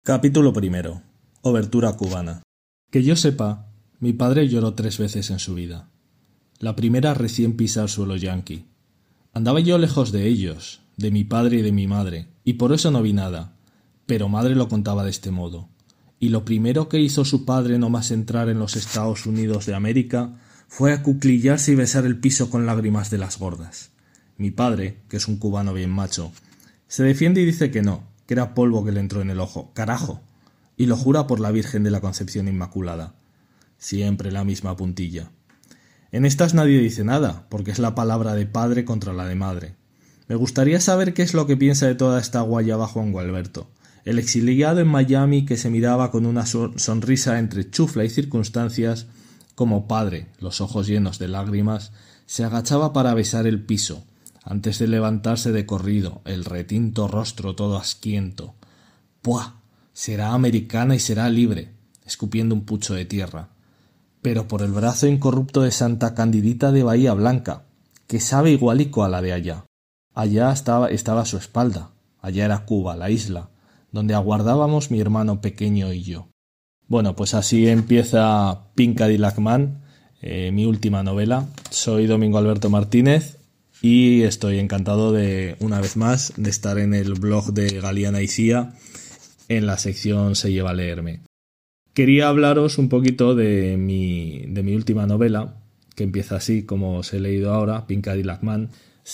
Capítulo primero. Obertura cubana. Que yo sepa, mi padre lloró 3 veces en su vida. La primera recién pisa el suelo yanqui. Andaba yo lejos de ellos, de mi padre y de mi madre, y por eso no vi nada, pero madre lo contaba de este modo. Y lo primero que hizo su padre no más entrar en los Estados Unidos de América fue acuclillarse y besar el piso con lágrimas de las gordas. Mi padre, que es un cubano bien macho, se defiende y dice que no, que era polvo que le entró en el ojo. ¡Carajo! Y lo jura por la Virgen de la Concepción Inmaculada. Siempre la misma puntilla. En estas nadie dice nada, porque es la palabra de padre contra la de madre. Me gustaría saber qué es lo que piensa de toda esta guayaba Juan Gualberto, el exiliado en Miami que se miraba con una sonrisa entre chufla y circunstancias, como padre, los ojos llenos de lágrimas, se agachaba para besar el piso, antes de levantarse de corrido, el retinto rostro todo asquiento. ¡Puah! Será americana y será libre, escupiendo un pucho de tierra. Pero por el brazo incorrupto de Santa Candidita de Bahía Blanca, que sabe igualico a la de allá. Allá estaba a su espalda, allá era Cuba, la isla, donde aguardábamos mi hermano pequeño y yo. Bueno, pues así empieza Pink Cadillac Man, mi última novela. Soy Domingo Alberto Martínez y estoy encantado de, una vez más, de estar en el blog de Galiana y Cía, en la sección Se lleva a leerme. Quería hablaros un poquito de mi última novela, que empieza así, como os he leído ahora, Pink Cadillac Man.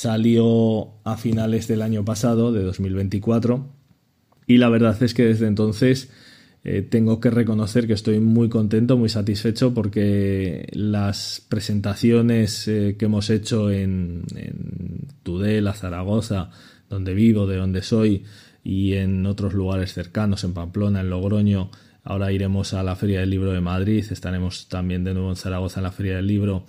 Salió a finales del año pasado, de 2024, y la verdad es que desde entonces tengo que reconocer que estoy muy contento, muy satisfecho, porque las presentaciones que hemos hecho en Tudela, Zaragoza, donde vivo, de donde soy, y en otros lugares cercanos, en Pamplona, en Logroño. Ahora iremos a la Feria del Libro de Madrid, estaremos también de nuevo en Zaragoza en la Feria del Libro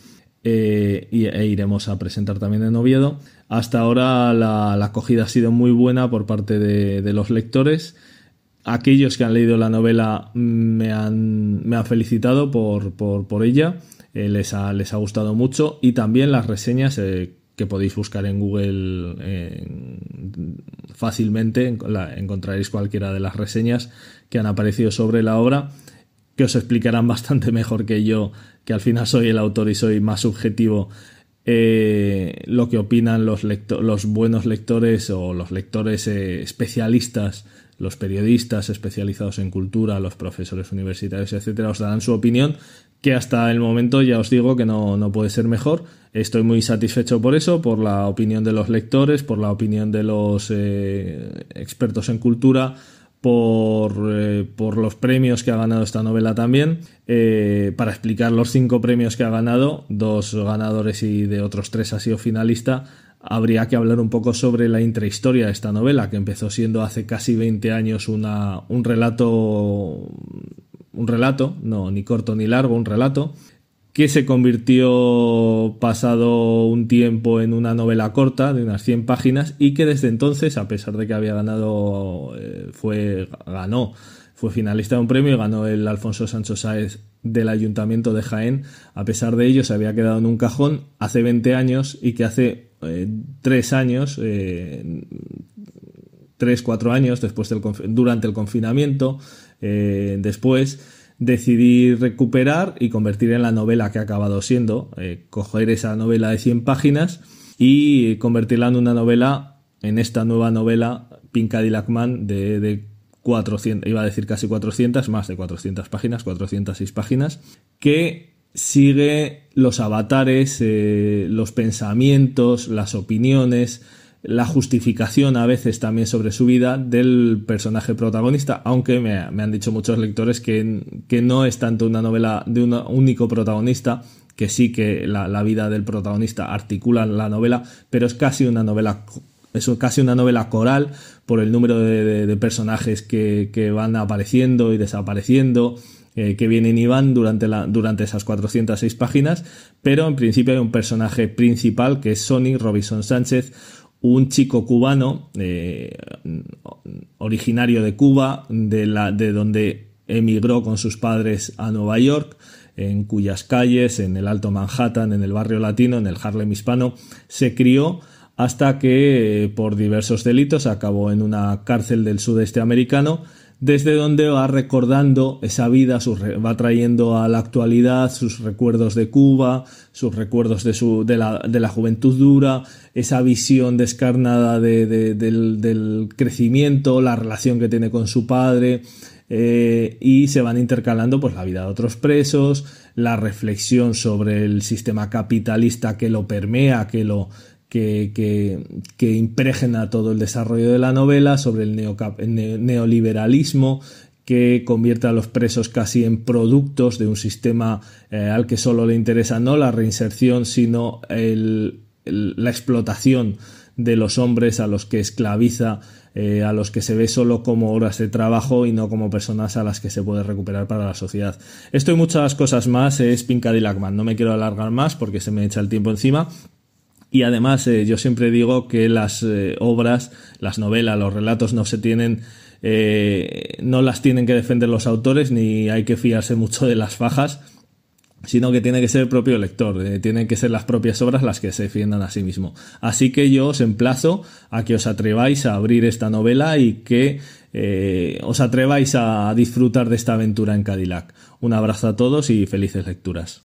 e iremos a presentar también en Oviedo. Hasta ahora la acogida ha sido muy buena por parte de los lectores. Aquellos que han leído la novela me han felicitado por ella, les ha gustado mucho, y también las reseñas que podéis buscar en Google fácilmente, encontraréis cualquiera de las reseñas que han aparecido sobre la obra, que os explicarán bastante mejor que yo, que al final soy el autor y soy más subjetivo, lo que opinan los buenos lectores o los lectores especialistas, los periodistas especializados en cultura, los profesores universitarios, etcétera. Os darán su opinión, que hasta el momento ya os digo que no puede ser mejor. Estoy muy satisfecho por eso, por la opinión de los lectores, por la opinión de los expertos en cultura, por los premios que ha ganado esta novela también. Para explicar los 5 premios que ha ganado, 2 ganadores y de otros 3 ha sido finalista, habría que hablar un poco sobre la intrahistoria de esta novela, que empezó siendo hace casi 20 años un relato, no ni corto ni largo, un relato, que se convirtió pasado un tiempo en una novela corta de unas 100 páginas y que desde entonces, a pesar de que había ganado, fue finalista de un premio y ganó el Alfonso Sancho Sáez del Ayuntamiento de Jaén. A pesar de ello, se había quedado en un cajón hace 20 años y que hace 3 años, 3-4 años durante el confinamiento, después decidí recuperar y convertir en la novela que ha acabado siendo, coger esa novela de 100 páginas y convertirla en una novela, en esta nueva novela, Pink Cadillac Man, de 400, iba a decir casi 400, más de 400 páginas, 406 páginas, que sigue los avatares, los pensamientos, las opiniones, la justificación a veces también sobre su vida del personaje protagonista, aunque me han dicho muchos lectores que no es tanto una novela de un único protagonista, que sí que la vida del protagonista articula la novela, pero es casi una novela coral por el número de personajes que van apareciendo y desapareciendo, que vienen y van durante esas 406 páginas, pero en principio hay un personaje principal que es Sonny Robinson Sánchez, un chico cubano originario de Cuba, de donde emigró con sus padres a Nueva York, en cuyas calles, en el Alto Manhattan, en el barrio latino, en el Harlem hispano, se crió hasta que por diversos delitos acabó en una cárcel del sudeste americano, desde donde va recordando esa vida, va trayendo a la actualidad sus recuerdos de Cuba, sus recuerdos de la juventud dura, esa visión descarnada del crecimiento, la relación que tiene con su padre, y se van intercalando pues la vida de otros presos, la reflexión sobre el sistema capitalista que lo permea, que impregna todo el desarrollo de la novela, sobre el neoliberalismo que convierte a los presos casi en productos de un sistema al que solo le interesa no la reinserción, sino la explotación de los hombres a los que esclaviza, a los que se ve solo como horas de trabajo y no como personas a las que se puede recuperar para la sociedad. Esto y muchas cosas más es Pink Cadillac Man. No me quiero alargar más porque se me echa el tiempo encima. Y además yo siempre digo que las obras, las novelas, los relatos no las tienen que defender los autores ni hay que fiarse mucho de las fajas, sino que tiene que ser el propio lector, tienen que ser las propias obras las que se defiendan a sí mismo. Así que yo os emplazo a que os atreváis a abrir esta novela y que os atreváis a disfrutar de esta aventura en Cadillac. Un abrazo a todos y felices lecturas.